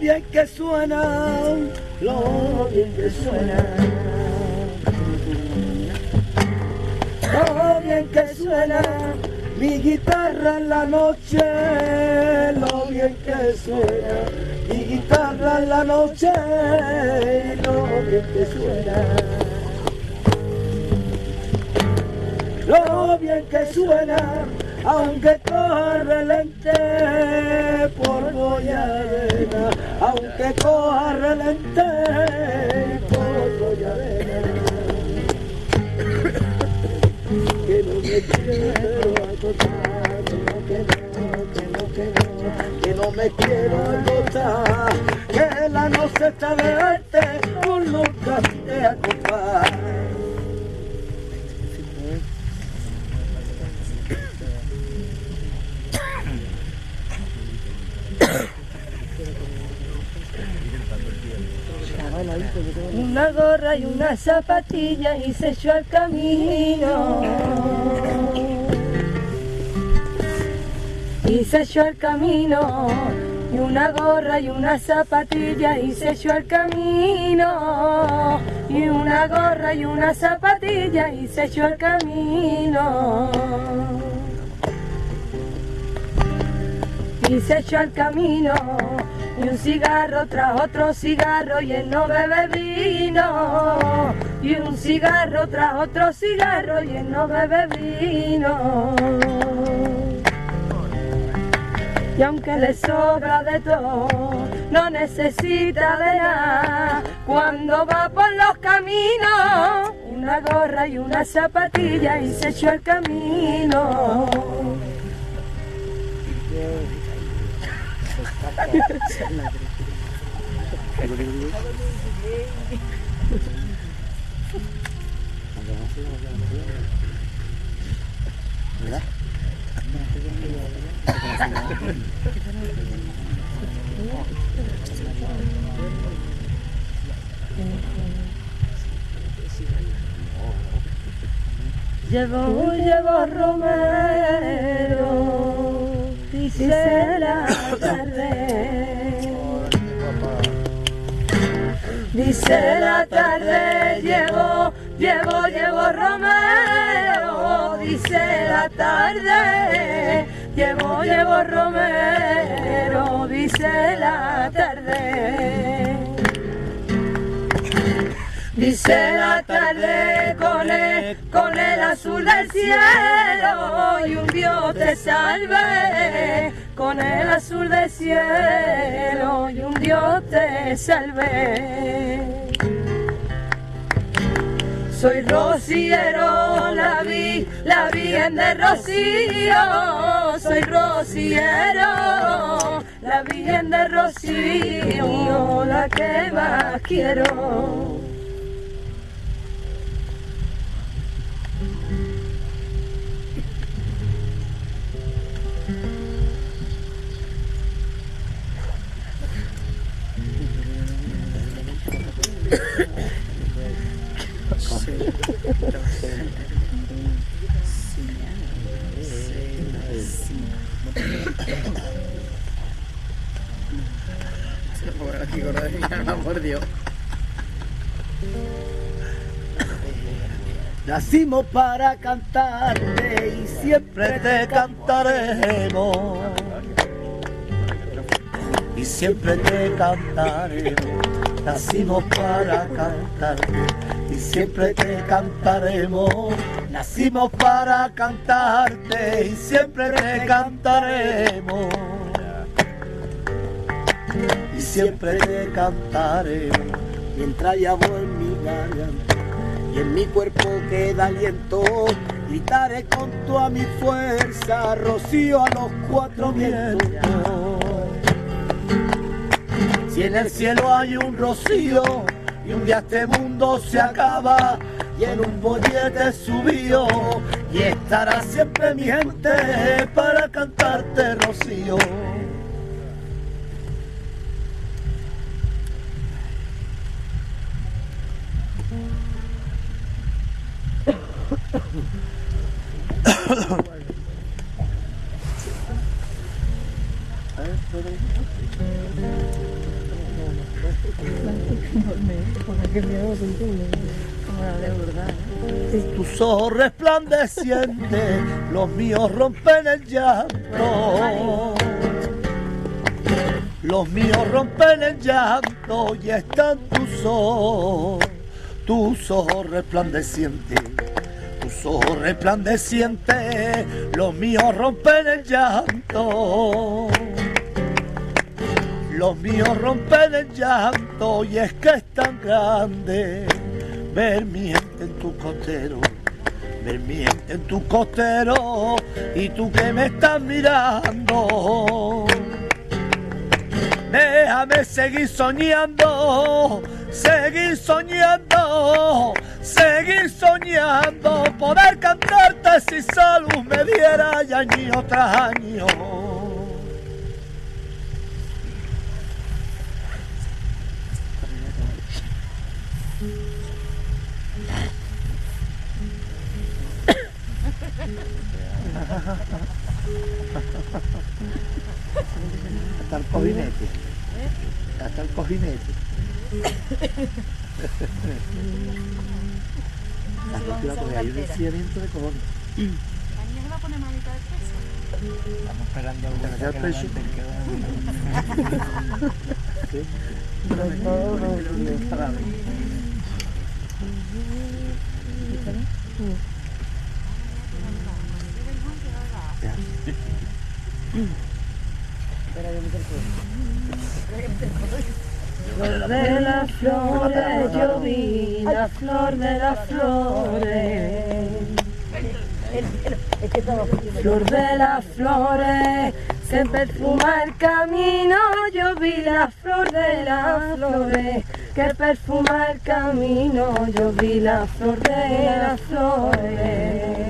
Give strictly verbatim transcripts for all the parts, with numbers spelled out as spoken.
bien que suena, lo bien que suena, lo bien que suena mi guitarra en la noche, lo bien que suena mi guitarra en la noche, lo bien que suena, lo bien que suena, aunque coja relente por Goyarena, aunque coja relente por Goyarena, que no me quiero acostar, que no, que no, que no, que no, que no me quiero acostar, que la noche está de verte, por nunca te acostar. Una gorra y una zapatilla y se echó al camino. Y se echó al camino. Y una gorra y una zapatilla y se echó al camino. Y una gorra y una zapatilla y se echó al camino. Y se echó al camino. Y un cigarro tras otro cigarro y él no bebe vino. Y un cigarro tras otro cigarro y él no bebe vino. Y aunque le sobra de todo, no necesita de nada. Cuando va por los caminos, una gorra y una zapatilla y se echó al camino. Llevo, llevo Romero, dice la tarde, dice la tarde, llevo, llevo, llevo Romero, dice la tarde, llevo, llevo Romero, dice la tarde. Dice la tarde con el, con el azul del cielo y un Dios te salve, con el azul del cielo y un Dios te salve. Soy rociero, la vi, la Virgen de Rocío, soy rociero, la Virgen de Rocío, la que más quiero. Por Dios. Nacimos para cantarte y siempre te cantaremos. Y siempre te cantaremos. Nacimos para cantarte y siempre te cantaremos. Nacimos para cantarte y siempre te cantaremos. Y siempre te cantaremos mientras haya voz en mi garganta y en mi cuerpo queda aliento. Gritaré con toda mi fuerza, Rocío a los cuatro vientos. Si en el cielo hay un rocío y un día este mundo se acaba y en un bollete subió y estará siempre mi gente para cantarte, Rocío. Tus ojos resplandecientes, los míos rompen el llanto. Los míos rompen el llanto y están tus ojos, tus ojos resplandecientes, tus ojos resplandecientes, los míos rompen el llanto. Los míos rompen el llanto y es que es tan grande ver mi gente en tu costero, ver mi gente en tu costero y tú que me estás mirando. Déjame seguir soñando, seguir soñando, seguir soñando, poder cantarte si salud me diera y año tras año. Hasta el cojinete. Hasta el cojinete. Las culturas porque hay un enfriamiento de cojones. ¿La niña se va a poner malita de peso? Estamos esperando algo ¿Te que queda el precio? Sí. Flor de las flores, yo vi la flor de las flores. Flor de las flores, se perfuma el camino, yo vi la flor de las flores, que perfuma el camino, yo vi la flor de las flores.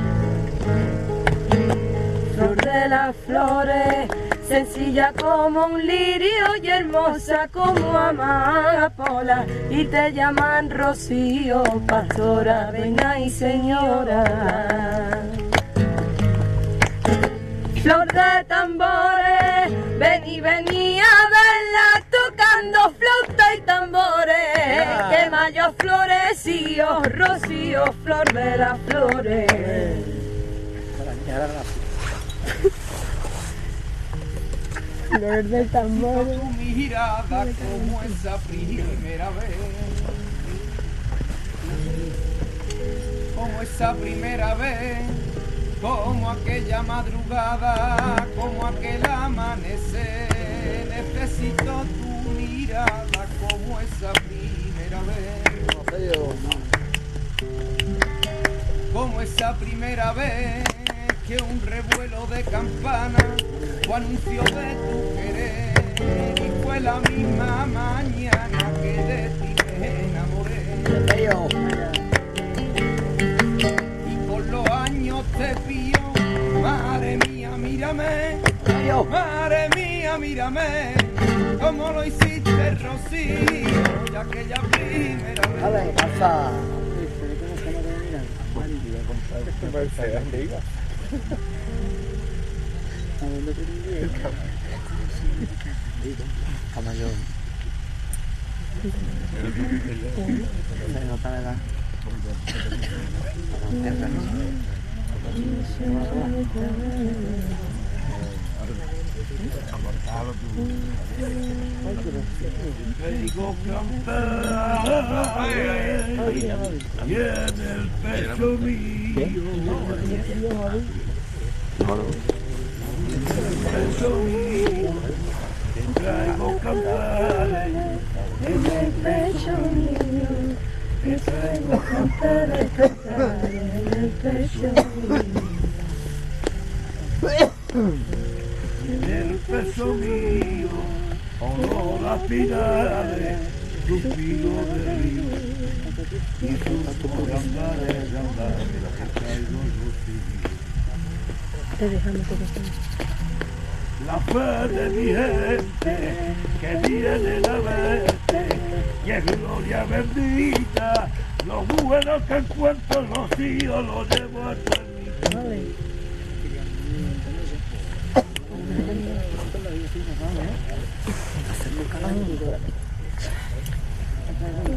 Flor de las flores, sencilla como un lirio y hermosa como amapola, y te llaman Rocío, pastora, reina y señora. Flor de tambores, vení, vení a verla tocando flauta y tambores, que mayo floreció, Rocío, flor de las flores. Flor de tambores. Tu mirada como esa primera vez, como esa primera vez, como aquella madrugada, como aquel amanecer. Necesito tu mirada como esa primera vez, como esa primera vez que un revuelo de campana fue anuncio de tu querer, y fue la misma mañana que de ti me enamoré. Y por los años te pillo, madre mía, mírame, madre mía, mírame, como lo hiciste, Rocío, ya aquella primera vez. Vale, pasa. Camayón. Se nota la edad. Te digo cantar y en el pecho mío, en el pecho mío, te traigo cantar En el pecho mío, te traigo cantar, cantar, en el pecho mío. en el pecho mío, honor a pinales, suspiro de río, y sus andares, andares, que traigo Rocío. Te dejamos todo esto. La fe de mi gente que viene a verte, y es gloria bendita, lo bueno que encuentro, Rocío, lo llevo a eternidad. Pero